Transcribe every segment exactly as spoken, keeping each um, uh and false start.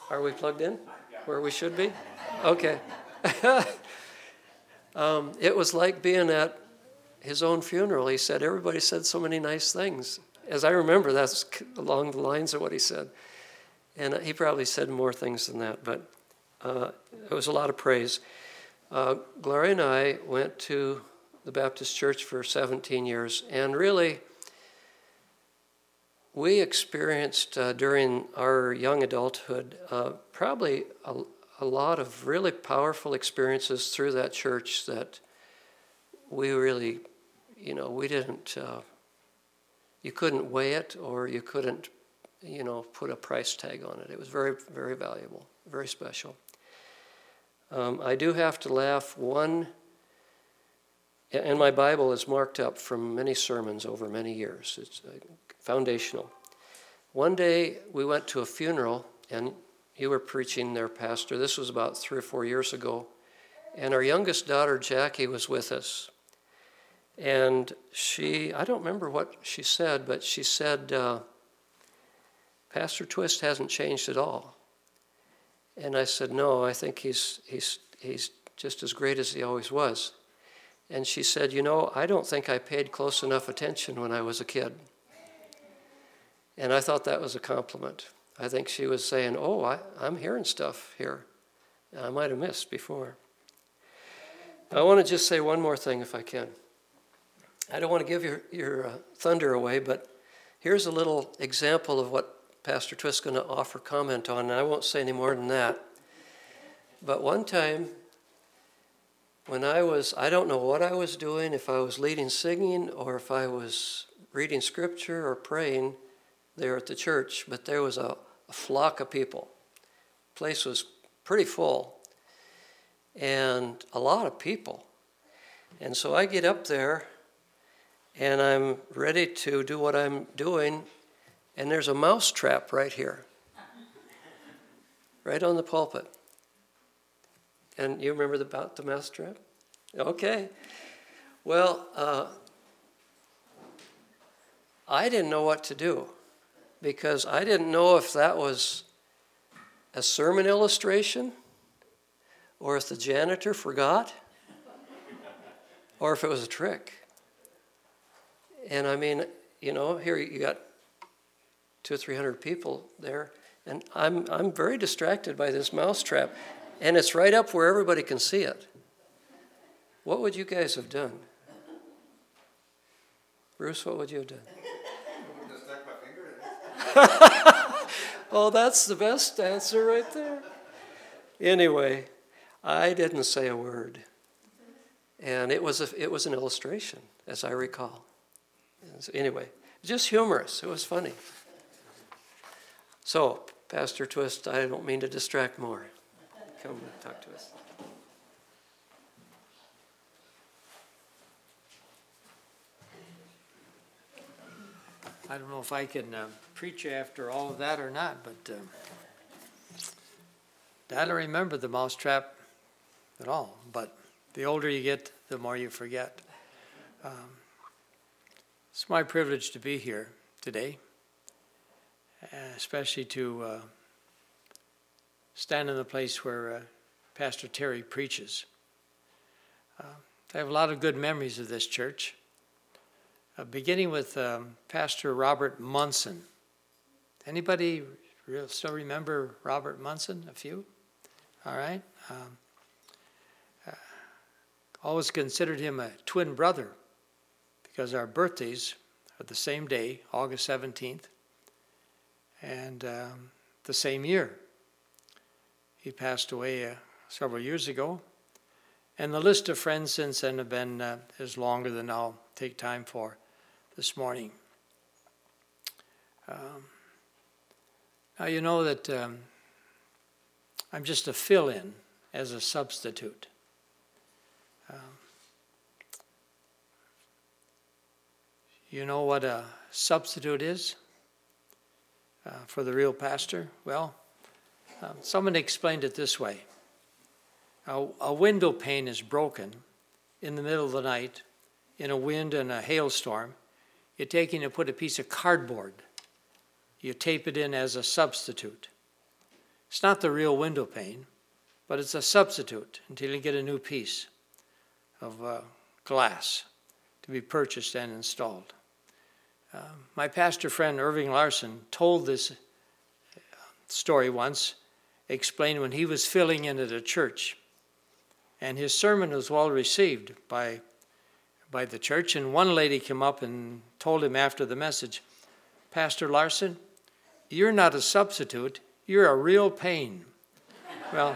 Are we plugged in where we should be? Okay. um, it was like being at his own funeral. He said, everybody said so many nice things. As I remember, that's along the lines of what he said. And he probably said more things than that, but uh, it was a lot of praise. Uh, Gloria and I went to the Baptist Church for seventeen years, and really, we experienced uh, during our young adulthood uh, probably a, a lot of really powerful experiences through that church that we really, you know, we didn't, uh, you couldn't weigh it, or you couldn't, you know, put a price tag on it. It was very, very valuable, very special. Um, I do have to laugh. One, and my Bible is marked up from many sermons over many years. It's uh, foundational. One day we went to a funeral, and you were preaching there, Pastor. This was about three or four years ago. And our youngest daughter, Jackie, was with us. And she, I don't remember what she said, but she said, uh, Pastor Twist hasn't changed at all. And I said, no, I think he's, he's, he's just as great as he always was. And she said, you know, I don't think I paid close enough attention when I was a kid. And I thought that was a compliment. I think she was saying, oh, I, I'm hearing stuff here I might have missed before. I want to just say one more thing if I can. I don't want to give your, your uh, thunder away, but here's a little example of what Pastor Twist's going to offer comment on, and I won't say any more than that. But one time, when I was, I don't know what I was doing, if I was leading singing or if I was reading scripture or praying there at the church, but there was a, a flock of people. The place was pretty full and a lot of people. And so I get up there and I'm ready to do what I'm doing, and there's a mouse trap right here, right on the pulpit. And you remember about the mouse trap? Okay. Well, uh, I didn't know what to do, because I didn't know if that was a sermon illustration, or if the janitor forgot, or if it was a trick. And I mean, you know, here you got two or three hundred people there, and I'm I'm very distracted by this mouse trap, and it's right up where everybody can see it. What would you guys have done? Bruce, what would you have done? Just stuck my finger in it. Oh, that's the best answer right there. Anyway, I didn't say a word, and it was a, it was an illustration, as I recall. So anyway, just humorous. It was funny. So, Pastor Twist, I don't mean to distract more. Come and talk to us. I don't know if I can uh, preach after all of that or not, but uh, I don't remember the mousetrap at all. But the older you get, the more you forget. Um, it's my privilege to be here today, especially to uh, stand in the place where uh, Pastor Terry preaches. Uh, I have a lot of good memories of this church, uh, beginning with um, Pastor Robert Munson. Anybody real, still remember Robert Munson? A few? All right. Um, uh, always considered him a twin brother, because our birthdays are the same day, August seventeenth, and um, the same year. He passed away uh, several years ago, and the list of friends since then have been uh, is longer than I'll take time for this morning. Um, now you know that um, I'm just a fill-in as a substitute. Um, You know what a substitute is uh, for the real pastor? Well, um, someone explained it this way. A, a window pane is broken in the middle of the night in a wind and a hailstorm. You're taking and put a piece of cardboard. You tape it in as a substitute. It's not the real window pane, but it's a substitute until you get a new piece of uh, glass to be purchased and installed. Uh, my pastor friend Irving Larson told this story once, explained when he was filling in at a church, and his sermon was well received by, by the church, and one lady came up and told him after the message, "Pastor Larson, you're not a substitute, you're a real pain." Well,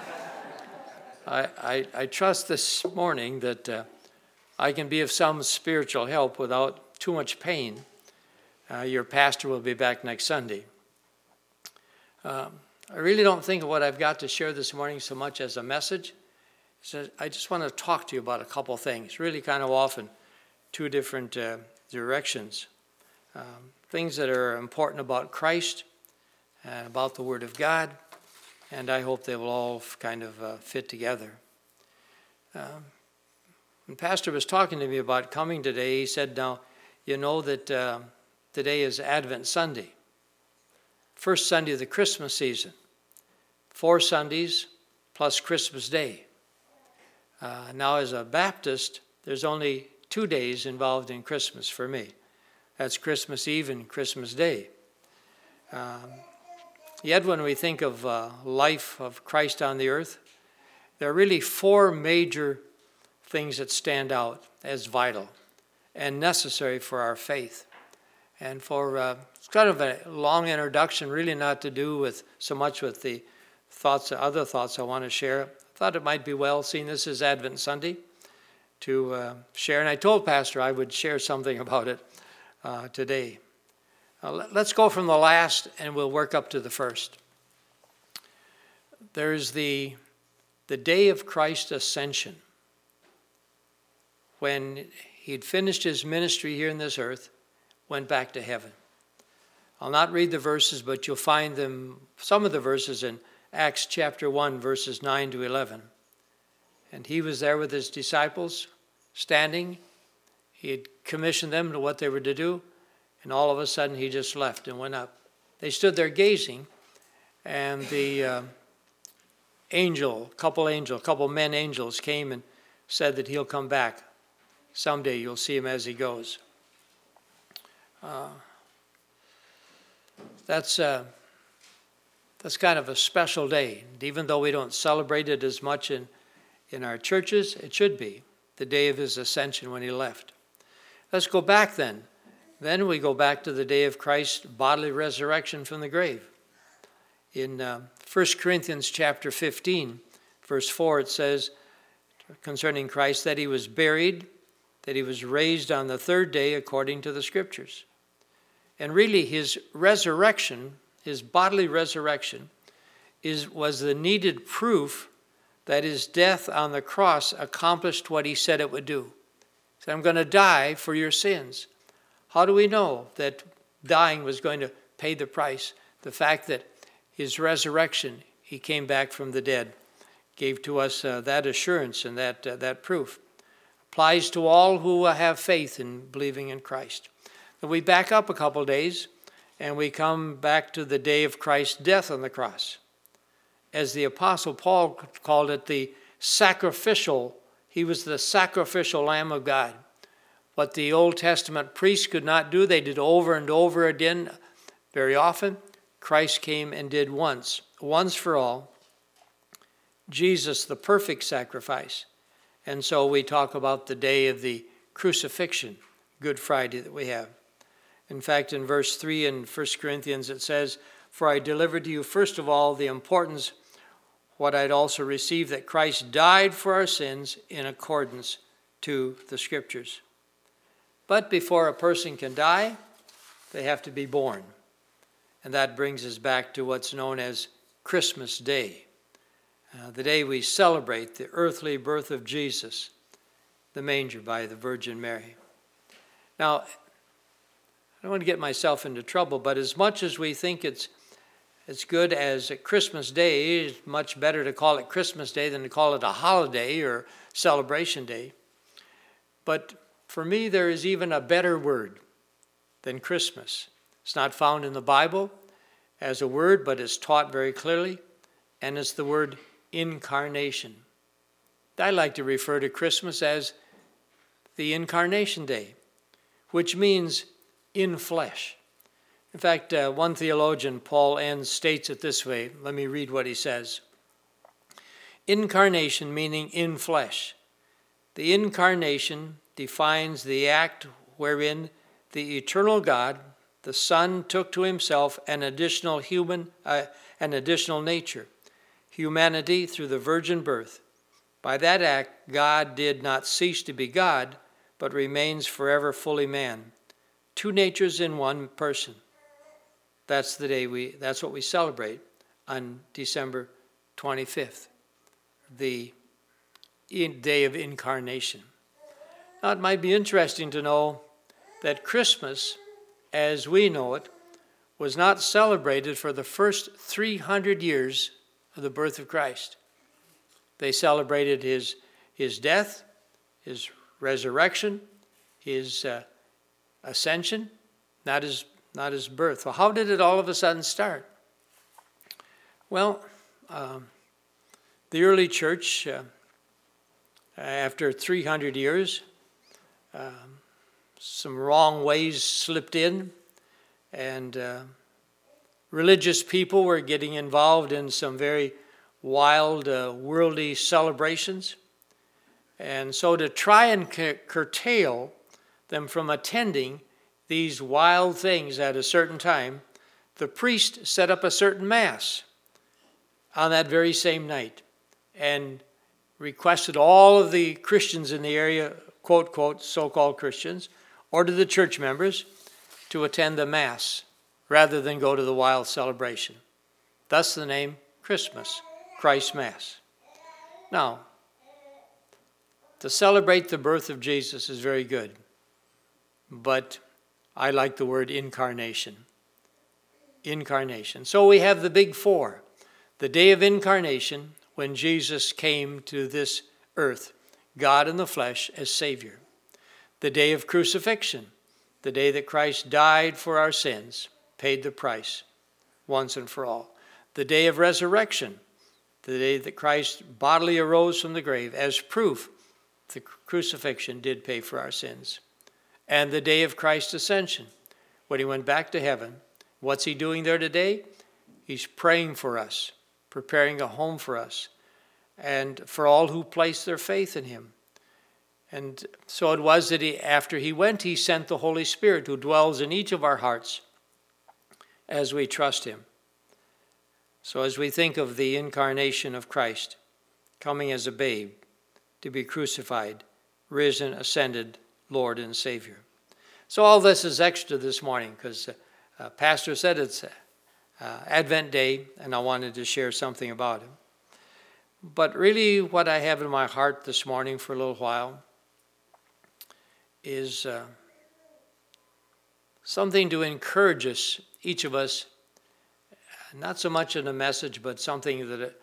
I, I, I trust this morning that uh, I can be of some spiritual help without too much pain. Uh, your pastor will be back next Sunday. Um, I really don't think of what I've got to share this morning so much as a message. So I just want to talk to you about a couple things, really kind of often two different uh, directions. Um, things that are important about Christ and about the Word of God, and I hope they will all kind of uh, fit together. Um, when Pastor was talking to me about coming today, he said, now, you know that uh, today is Advent Sunday, first Sunday of the Christmas season, four Sundays plus Christmas Day. Uh, now, as a Baptist, there's only two days involved in Christmas for me. That's Christmas Eve and Christmas Day. Um, yet when we think of uh, life of Christ on the earth, there are really four major things that stand out as vital and necessary for our faith. And for uh, it's kind of a long introduction, really not to do with so much with the thoughts, other thoughts I want to share. I thought it might be well, seeing this is Advent Sunday, to uh, share. And I told Pastor I would share something about it uh, today. Uh, let's go from the last and we'll work up to the first. There's the, the day of Christ's ascension, when he'd finished his ministry here in this earth, went back to heaven. I'll not read the verses, but you'll find them, some of the verses in Acts chapter one, verses nine to eleven. And he was there with his disciples, standing. He had commissioned them to what they were to do, and all of a sudden he just left and went up. They stood there gazing, and the uh, angel, couple angel, couple men angels came and said that he'll come back. Someday you'll see him as he goes. Uh, that's uh, that's kind of a special day. And even though we don't celebrate it as much in, in our churches, it should be the day of his ascension when he left. Let's go back then. Then we go back to the day of Christ's bodily resurrection from the grave. In uh, First Corinthians chapter fifteen, verse four, it says concerning Christ that he was buried, that he was raised on the third day according to the Scriptures. And really his resurrection, his bodily resurrection, is, was the needed proof that his death on the cross accomplished what he said it would do. He said, I'm going to die for your sins. How do we know that dying was going to pay the price? The fact that his resurrection, he came back from the dead, gave to us uh, that assurance and that, uh, that proof. Applies to all who uh, have faith in believing in Christ. Then we back up a couple days and we come back to the day of Christ's death on the cross. As the Apostle Paul called it, the sacrificial, he was the sacrificial Lamb of God. What the Old Testament priests could not do, they did over and over again very often. Christ came and did once, once for all. Jesus, the perfect sacrifice. And so we talk about the day of the crucifixion, Good Friday that we have. In fact, in verse three in First Corinthians it says, for I delivered to you first of all the importance, what I'd also received, that Christ died for our sins in accordance to the Scriptures. But before a person can die, they have to be born. And that brings us back to what's known as Christmas Day. Uh, the day we celebrate the earthly birth of Jesus, the manger by the Virgin Mary. Now, I don't want to get myself into trouble, but as much as we think it's as good as a Christmas Day, it's much better to call it Christmas Day than to call it a holiday or celebration day. But for me, there is even a better word than Christmas. It's not found in the Bible as a word, but it's taught very clearly. and it's the word incarnation. I like to refer to Christmas as the Incarnation Day, which means in flesh. In fact, uh, one theologian, Paul Enns, states it this way. Let me read what he says. Incarnation meaning in flesh. The incarnation defines the act wherein the eternal God, the Son, took to himself an additional human, uh, an additional nature, humanity through the virgin birth. By that act, God did not cease to be God, but remains forever fully man. Two natures in one person. That's the day we, that's what we celebrate on December twenty-fifth, the day of incarnation. Now, it might be interesting to know that Christmas, as we know it, was not celebrated for the first three hundred years of the birth of Christ. They celebrated his, his death, his resurrection, his uh, ascension, not his, not his birth. Well, how did it all of a sudden start? Well, um, the early church, uh, after three hundred years, um, some wrong ways slipped in, and uh, religious people were getting involved in some very wild, uh, worldly celebrations. And so to try and c- curtail them from attending these wild things at a certain time, the priest set up a certain mass on that very same night and requested all of the Christians in the area, quote, quote, so-called Christians, or to the church members to attend the Mass rather than go to the wild celebration. Thus the name Christmas, Christ Mass. Now, to celebrate the birth of Jesus is very good, but I like the word incarnation. Incarnation. So we have the big four. The day of incarnation, when Jesus came to this earth, God in the flesh as Savior. The day of crucifixion, the day that Christ died for our sins, paid the price once and for all. The day of resurrection, the day that Christ bodily arose from the grave as proof the crucifixion did pay for our sins. And the day of Christ's ascension, when he went back to heaven. What's he doing there today? He's praying for us, preparing a home for us, and for all who place their faith in him. And so it was that he, after he went, he sent the Holy Spirit who dwells in each of our hearts as we trust him. So as we think of the incarnation of Christ, coming as a babe to be crucified, risen, ascended, Lord and Savior. So all this is extra this morning because uh, Pastor said it's uh, Advent Day, and I wanted to share something about it. But really what I have in my heart this morning for a little while is uh, something to encourage us, each of us, not so much in a message, but something that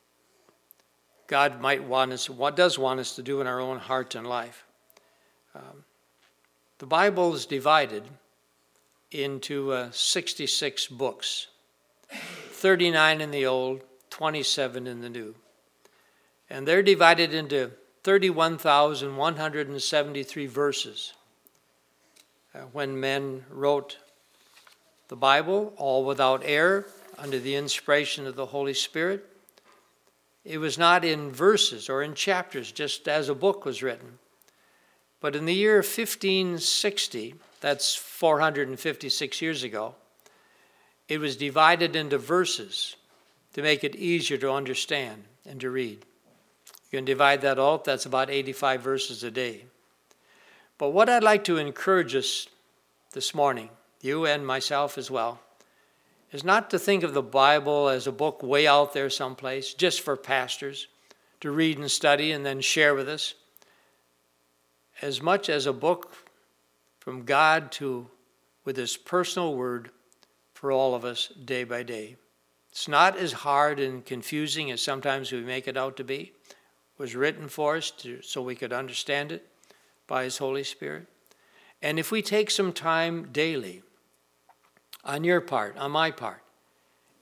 God might want us, what does want us to do in our own heart and life. Um, the Bible is divided into uh, sixty-six books, thirty-nine in the Old, twenty-seven in the New. And they're divided into thirty-one thousand one hundred seventy-three verses. Uh, when men wrote the Bible, all without error, under the inspiration of the Holy Spirit, it was not in verses or in chapters, just as a book was written. But in the year fifteen sixty, that's four hundred fifty-six years ago, it was divided into verses to make it easier to understand and to read. You can divide that up, that's about eighty-five verses a day. But what I'd like to encourage us this morning, you and myself as well, is not to think of the Bible as a book way out there someplace, just for pastors to read and study and then share with us, as much as a book from God to, with his personal word for all of us day by day. It's not as hard and confusing as sometimes we make it out to be. It was written for us to, so we could understand it by his Holy Spirit. And if we take some time daily, on your part, on my part,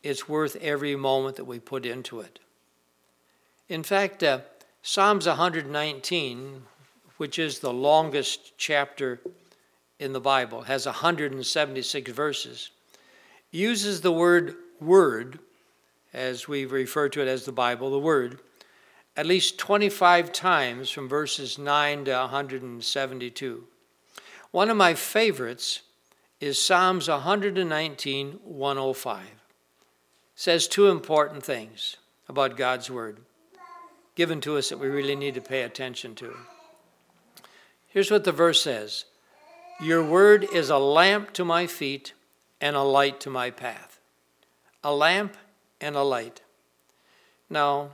It's worth every moment that we put into it. In fact, uh, Psalms one nineteen, which is the longest chapter in the Bible, has one hundred seventy-six verses, uses the word word, as we refer to it as the Bible, the word, at least twenty-five times from verses nine to one hundred seventy-two. One of my favorites is Psalms one nineteen, one oh five. It says two important things about God's word given to us that we really need to pay attention to. Here's what the verse says. Your word is a lamp to my feet and a light to my path. A lamp and a light. Now,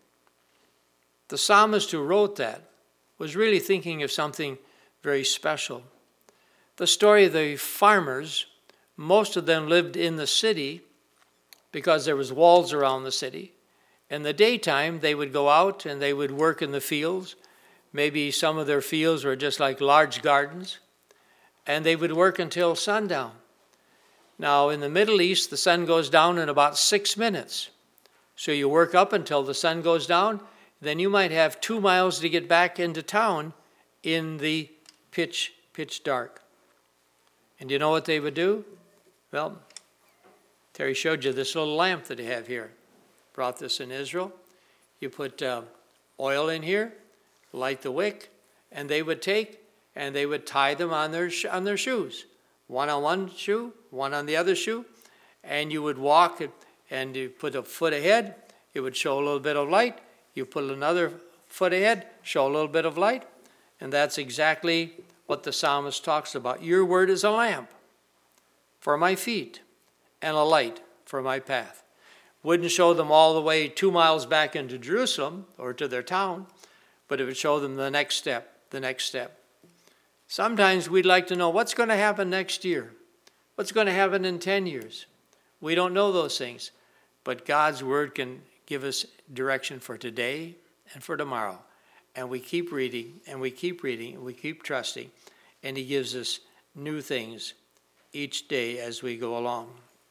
the psalmist who wrote that was really thinking of something very special. The story of the farmers, most of them lived in the city because there was walls around the city. In the daytime, they would go out and they would work in the fields. Maybe some of their fields were just like large gardens. And they would work until sundown. Now, in the Middle East, the sun goes down in about six minutes. So you work up until the sun goes down. Then you might have two miles to get back into town in the pitch, pitch dark. And you know what they would do? Well, Terry showed you this little lamp that they have here. Brought this in Israel. You put uh, oil in here, light the wick, and they would take and they would tie them on their sh- on their shoes. One on one shoe, one on the other shoe, and you would walk and you put a foot ahead. It would show a little bit of light. You put another foot ahead, show a little bit of light, and that's exactly what the psalmist talks about. Your word is a lamp for my feet and a light for my path. Wouldn't show them all the way two miles back into Jerusalem or to their town, but it would show them the next step, the next step. Sometimes we'd like to know what's going to happen next year, what's going to happen in ten years. We don't know those things, but God's word can give us direction for today and for tomorrow. And we keep reading, and we keep reading, and we keep trusting, and he gives us new things each day as we go along.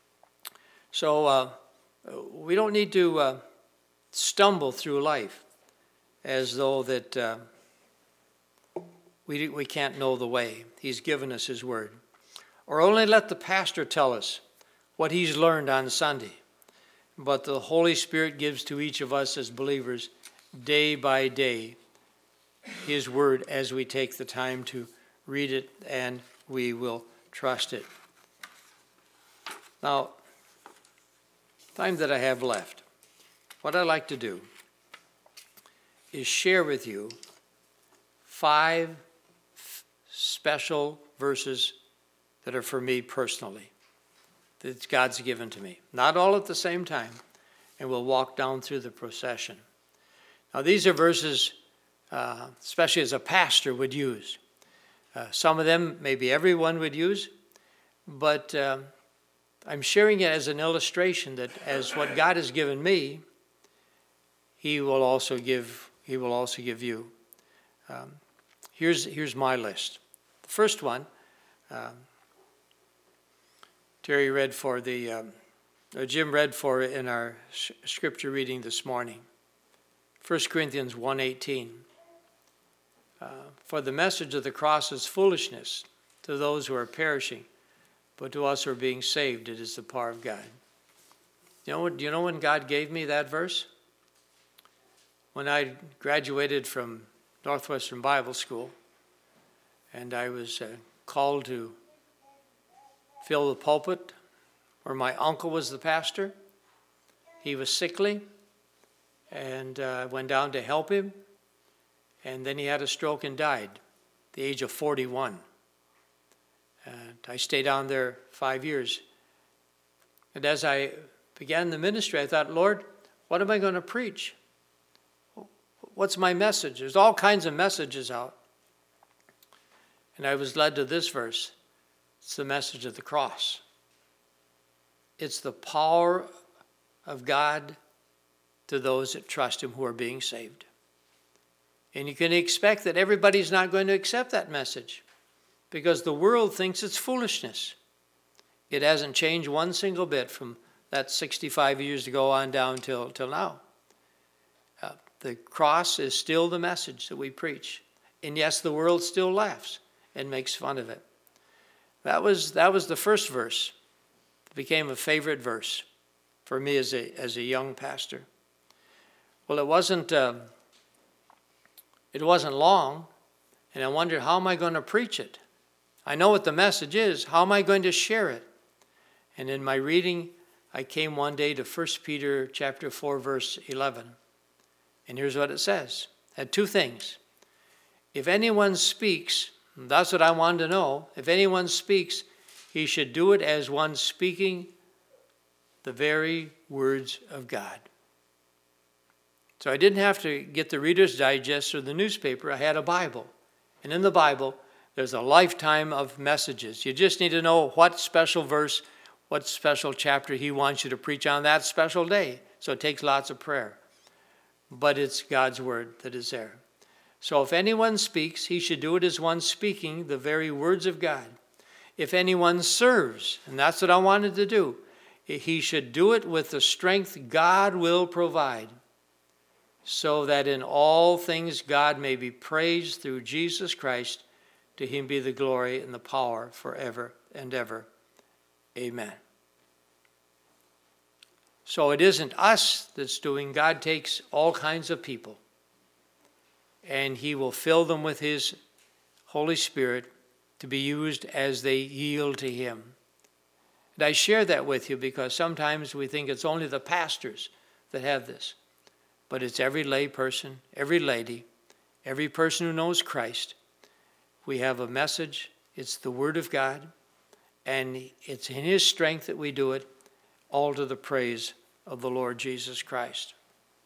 So uh, we don't need to uh, stumble through life as though that uh, we, we can't know the way. He's given us his word. Or only let the pastor tell us what he's learned on Sunday. But the Holy Spirit gives to each of us as believers day by day his word as we take the time to read it, and we will trust it. Now, time that I have left, what I'd like to do is share with you five special verses that are for me personally, that God's given to me. Not all at the same time, and we'll walk down through the procession. Now, these are verses, uh, especially as a pastor would use. Uh, some of them maybe everyone would use, but uh, I'm sharing it as an illustration that as what God has given me, he will also give, he will also give you. Um, here's, here's my list. The first one, um, Terry read for the, um, or Jim read for in our scripture reading this morning. First Corinthians one eighteen. Uh, for the message of the cross is foolishness to those who are perishing, but to us who are being saved, it is the power of God. You know what? Do you know when God gave me that verse? When I graduated from Northwestern Bible School, and I was uh, called to fill the pulpit where my uncle was the pastor. He was sickly, and I uh, went down to help him, and then he had a stroke and died at the age of forty-one. And I stayed down there five years. And as I began the ministry, I thought, Lord, what am I going to preach? What's my message? There's all kinds of messages out. And I was led to this verse. It's the message of the cross. It's the power of God to those that trust him who are being saved. And you can expect that everybody's not going to accept that message because the world thinks it's foolishness. It hasn't changed one single bit from That's sixty-five years ago on down till, till now. Uh, the cross is still the message that we preach. And yes, the world still laughs and makes fun of it. That was, that was the first verse. It became a favorite verse for me as a, as a young pastor. Well, it wasn't, uh, it wasn't long, and I wondered, how am I going to preach it? I know what the message is. How am I going to share it? And in my reading, I came one day to First Peter chapter four, verse eleven. And here's what it says. It had two things. If anyone speaks, that's what I wanted to know. If anyone speaks, he should do it as one speaking the very words of God. So I didn't have to get the Reader's Digest or the newspaper. I had a Bible. And in the Bible, there's a lifetime of messages. You just need to know what special verse, what special chapter he wants you to preach on that special day. So it takes lots of prayer. But it's God's word that is there. So if anyone speaks, he should do it as one speaking the very words of God. If anyone serves, and that's what I wanted to do, he should do it with the strength God will provide, so that in all things God may be praised through Jesus Christ. To him be the glory and the power forever and ever. Amen. So it isn't us that's doing. God takes all kinds of people, and he will fill them with his Holy Spirit to be used as they yield to him. And I share that with you because sometimes we think it's only the pastors that have this. But it's every lay person, every lady, every person who knows Christ. We have a message. It's the Word of God. And it's in his strength that we do it, all to the praise of the Lord Jesus Christ.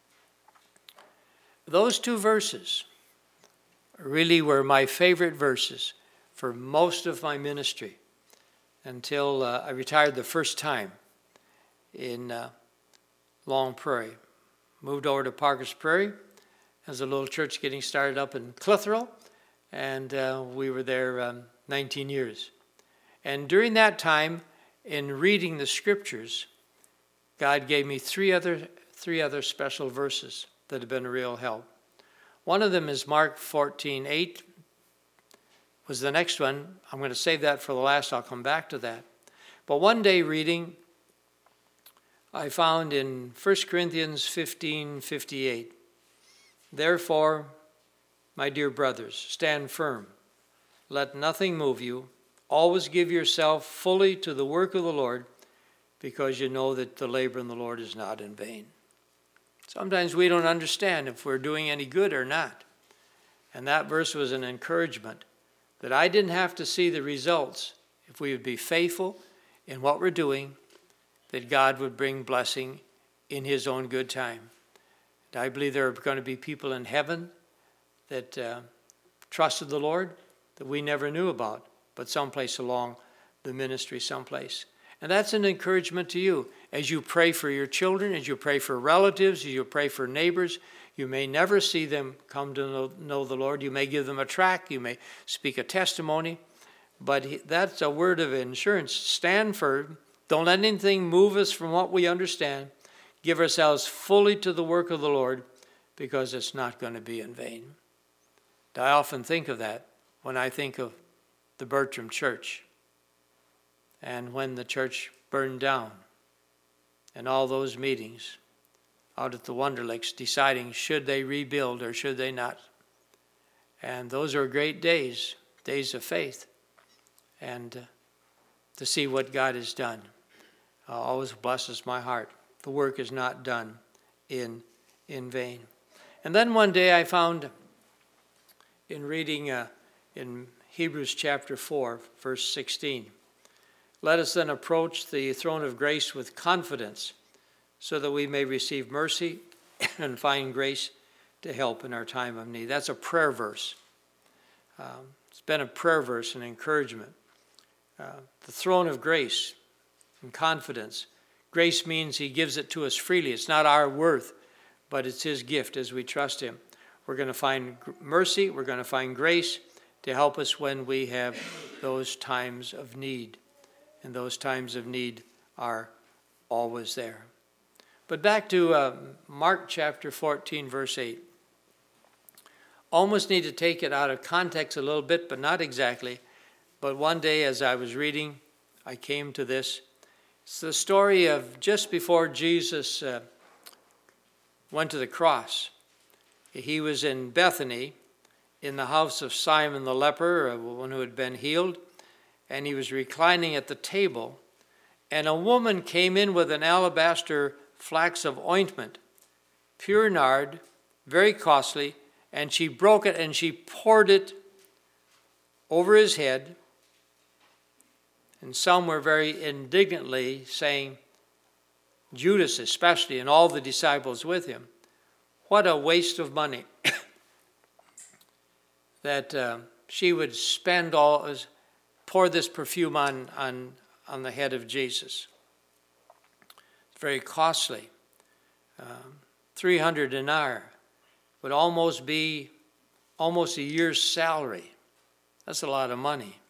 Those two verses really were my favorite verses for most of my ministry until uh, I retired the first time in uh, Long Prairie. Moved over to Parker's Prairie. There's a little church getting started up in Clitheroe, and uh, we were there um, nineteen years. And during that time, in reading the scriptures, God gave me three other three other special verses that have been a real help. One of them is Mark fourteen eight. Was the next one. I'm going to save that for the last. I'll come back to that. But one day reading, I found in First Corinthians fifteen fifty-eight, therefore, my dear brothers, stand firm. Let nothing move you. Always give yourself fully to the work of the Lord, because you know that the labor in the Lord is not in vain. Sometimes we don't understand if we're doing any good or not. And that verse was an encouragement that I didn't have to see the results. If we would be faithful in what we're doing, that God would bring blessing in his own good time. And I believe there are going to be people in heaven that uh, trusted the Lord that we never knew about, but someplace along the ministry, someplace. And that's an encouragement to you. As you pray for your children, as you pray for relatives, as you pray for neighbors, you may never see them come to know, know the Lord. You may give them a tract. You may speak a testimony. But he, that's a word of assurance. Stand firm. Don't let anything move us from what we understand. Give ourselves fully to the work of the Lord, because it's not going to be in vain. I often think of that when I think of the Bertram Church and when the church burned down and all those meetings out at the Wonder Lakes deciding should they rebuild or should they not. And those are great days, days of faith, and uh, to see what God has done uh, always blesses my heart. The work is not done in, in vain. And then one day I found in reading uh, in Hebrews chapter four, verse sixteen, let us then approach the throne of grace with confidence, so that we may receive mercy and find grace to help in our time of need. That's a prayer verse. Um, it's been a prayer verse, an encouragement. Uh, the throne of grace and confidence. Grace means he gives it to us freely. It's not our worth, but it's his gift as we trust him. We're going to find mercy. We're going to find grace to help us when we have those times of need. And those times of need are always there. But back to uh, Mark chapter fourteen, verse eight. Almost need to take it out of context a little bit, but not exactly. But one day as I was reading, I came to this. It's the story of just before Jesus uh, went to the cross. He was in Bethany, in the house of Simon the leper, one who had been healed, and he was reclining at the table. And a woman came in with an alabaster flax of ointment, pure nard, very costly, and she broke it and she poured it over his head. And some were very indignantly saying, Judas especially, and all the disciples with him, what a waste of money that uh, she would spend all, pour this perfume on, on, on the head of Jesus. It's very costly. Um, three hundred denarii would almost be almost a year's salary. That's a lot of money.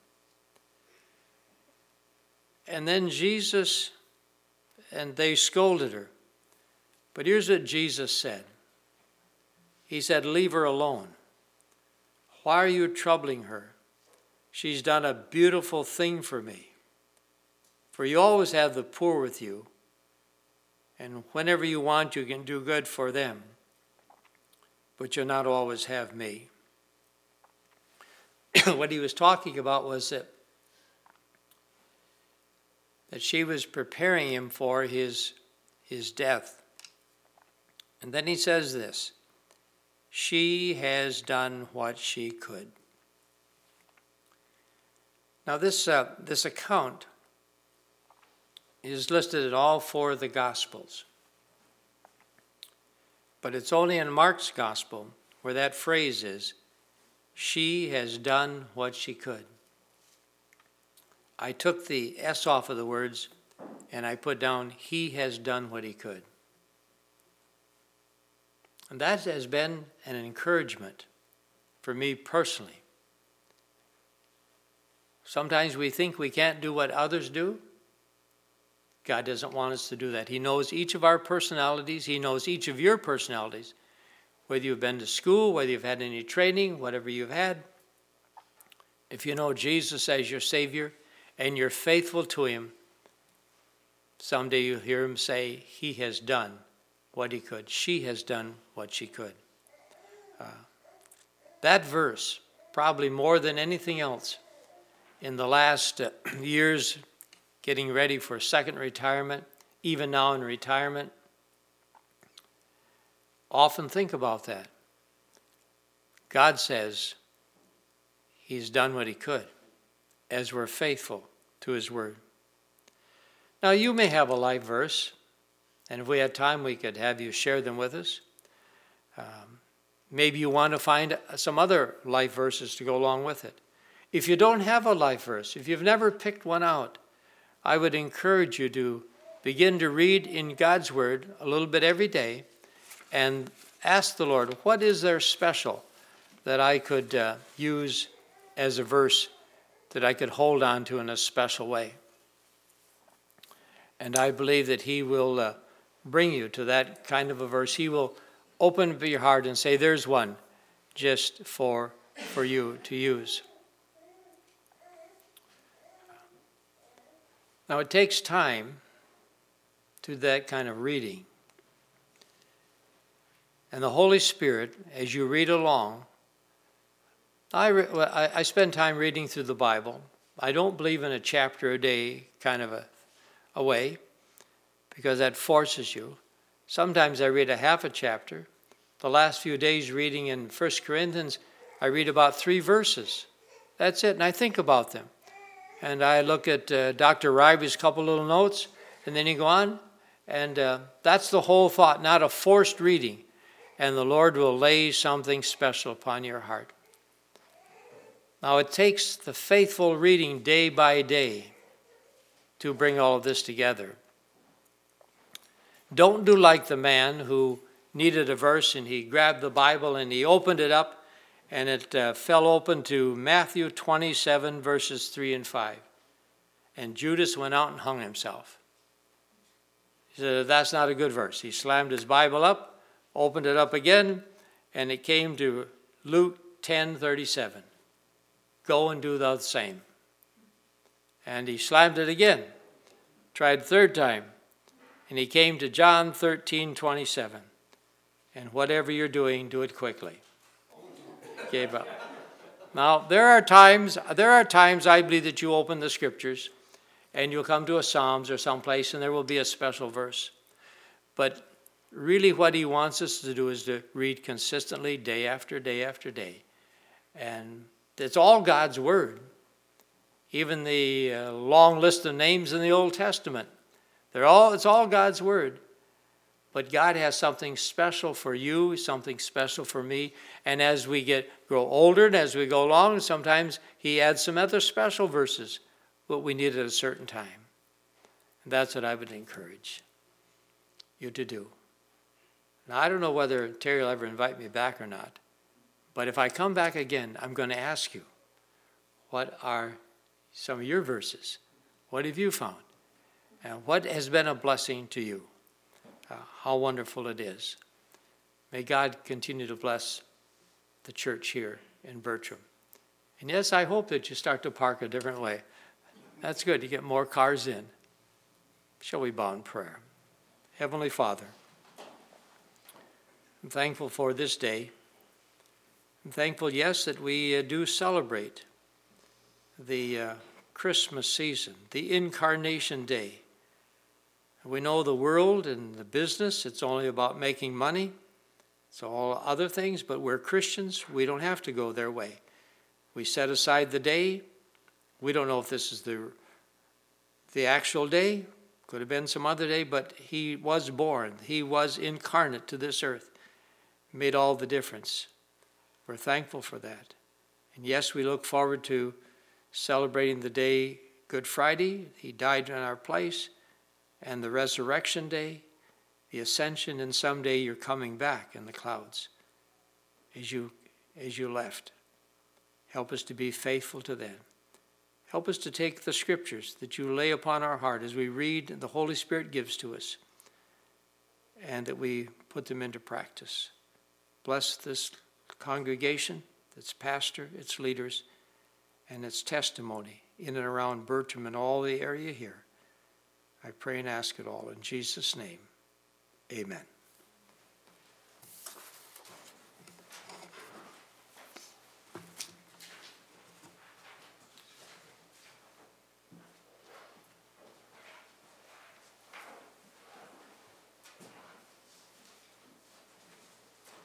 And then Jesus, and they scolded her. But here's what Jesus said. He said, leave her alone. Why are you troubling her? She's done a beautiful thing for me. For you always have the poor with you, and whenever you want, you can do good for them. But you'll not always have me. What he was talking about was that, that she was preparing him for his, his death. And then he says this, she has done what she could. Now this, uh, this account is listed in all four of the Gospels. But it's only in Mark's Gospel where that phrase is, she has done what she could. I took the S off of the words and I put down, he has done what he could. And that has been an encouragement for me personally. Sometimes we think we can't do what others do. God doesn't want us to do that. He knows each of our personalities. He knows each of your personalities. Whether you've been to school, whether you've had any training, whatever you've had. If you know Jesus as your Savior and you're faithful to him, someday you'll hear him say, he has done what he could. She has done what she could. Uh, that verse, probably more than anything else, in the last uh, years, getting ready for second retirement, even now in retirement, often think about that. God says he's done what he could as we're faithful to his word. Now, you may have a life verse, and if we had time, we could have you share them with us. Um, maybe you want to find some other life verses to go along with it. If you don't have a life verse, if you've never picked one out, I would encourage you to begin to read in God's word a little bit every day and ask the Lord, what is there special that I could uh, use as a verse that I could hold on to in a special way? And I believe that he will uh, bring you to that kind of a verse. He will open up your heart and say, there's one just for, for you to use. Now, it takes time to that kind of reading. And the Holy Spirit, as you read along, I, re- I, I spend time reading through the Bible. I don't believe in a chapter a day kind of a, a way, because that forces you. Sometimes I read a half a chapter. The last few days reading in First Corinthians, I read about three verses. That's it, and I think about them. And I look at uh, Doctor Ryby's couple little notes, and then you go on, and uh, that's the whole thought, not a forced reading. And the Lord will lay something special upon your heart. Now, it takes the faithful reading day by day to bring all of this together. Don't do like the man who needed a verse, and he grabbed the Bible and he opened it up, and it uh, fell open to Matthew twenty-seven, verses three and five. And Judas went out and hung himself. He said, that's not a good verse. He slammed his Bible up, opened it up again, and it came to Luke ten thirty-seven. Go and do the same. And he slammed it again, tried third time, and he came to John thirteen twenty-seven. And whatever you're doing, do it quickly. Gave up. Now, there are times, there are times I believe that you open the scriptures and you'll come to a Psalms or someplace and there will be a special verse. But really what he wants us to do is to read consistently day after day after day. And it's all God's word. Even the uh, long list of names in the Old Testament, they're all, it's all God's word. But God has something special for you, something special for me. And as we get grow older and as we go along, sometimes he adds some other special verses, what we need at a certain time. And that's what I would encourage you to do. Now, I don't know whether Terry will ever invite me back or not. But if I come back again, I'm going to ask you, what are some of your verses? What have you found? And what has been a blessing to you? Uh, how wonderful it is. May God continue to bless the church here in Bertram. And yes, I hope that you start to park a different way. That's good. You get more cars in. Shall we bow in prayer? Heavenly Father, I'm thankful for this day. I'm thankful, yes, that we uh, do celebrate the uh, Christmas season, the Incarnation Day. We know the world and the business, it's only about making money. It's all other things, but we're Christians. We don't have to go their way. We set aside the day. We don't know if this is the, the actual day. Could have been some other day, but he was born. He was incarnate to this earth. Made all the difference. We're thankful for that. And yes, we look forward to celebrating the day, Good Friday. He died in our place. And the resurrection day, the ascension, and someday you're coming back in the clouds as you, as you left. Help us to be faithful to them. Help us to take the scriptures that you lay upon our heart as we read and the Holy Spirit gives to us, and that we put them into practice. Bless this congregation, its pastor, its leaders, and its testimony in and around Bertram and all the area here. I pray and ask it all in Jesus' name. Amen.